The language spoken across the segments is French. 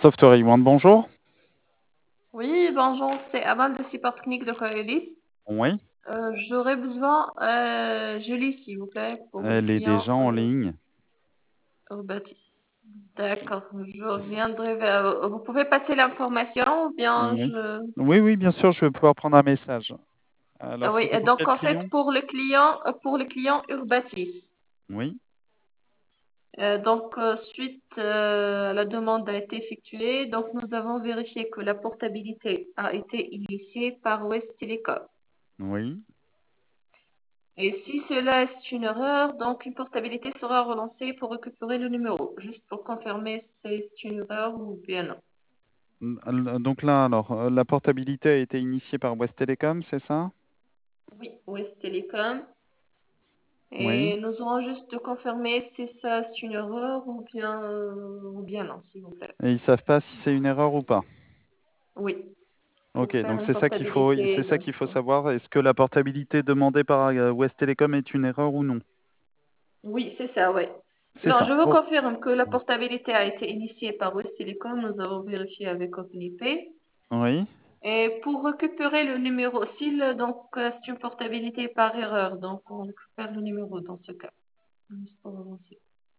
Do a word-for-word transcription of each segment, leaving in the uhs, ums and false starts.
Software One, bonjour. Oui, bonjour, c'est Amal de support technique de Coelis. Oui, Euh, j'aurais besoin, euh, Julie, s'il vous plaît, pour le elle est client déjà en euh, ligne. Urbati. D'accord, je reviendrai vers... Vous pouvez passer l'information ou bien Oui. je... Oui, oui, bien sûr, je vais pouvoir prendre un message. Ah Alors, oui, c'était et pour donc quel en fait, client? pour le client, euh, pour le client Urbatis. Oui, Euh, donc, euh, suite euh, à la demande a été effectuée, donc nous avons vérifié que la portabilité a été initiée par West Telecom. oui. Et si cela est une erreur, donc une portabilité sera relancée pour récupérer le numéro. Juste pour confirmer si c'est une erreur ou bien non. L- Donc là, alors, euh, la portabilité a été initiée par West Telecom, c'est ça? Oui, West Telecom. Oui. Et nous aurons juste de confirmer si ça c'est une erreur ou bien, euh, ou bien non, s'il vous plaît. Et ils savent pas si c'est une erreur ou pas. Oui, Ok, pour faire donc une c'est ça qu'il faut, c'est portabilité. ça Donc, qu'il faut euh, savoir. Est-ce que la portabilité demandée par euh, West Telecom est une erreur ou non? oui, c'est ça, oui. C'est Non, ça. je vous Oh. confirme que la portabilité a été initiée par West Telecom. Nous avons vérifié avec OpenIP. Oui. Et pour récupérer le numéro, si le- donc euh, c'est une portabilité par erreur, donc on récupère le numéro dans ce cas. Juste pour avancer.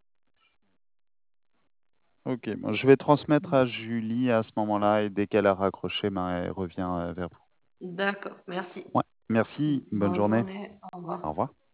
Ok, bon, je vais transmettre à Julie à ce moment-là et dès qu'elle a raccroché, ben, elle revient euh, vers vous. D'accord, merci. Ouais, merci, bonne Bonne journée. journée, au revoir. Au revoir.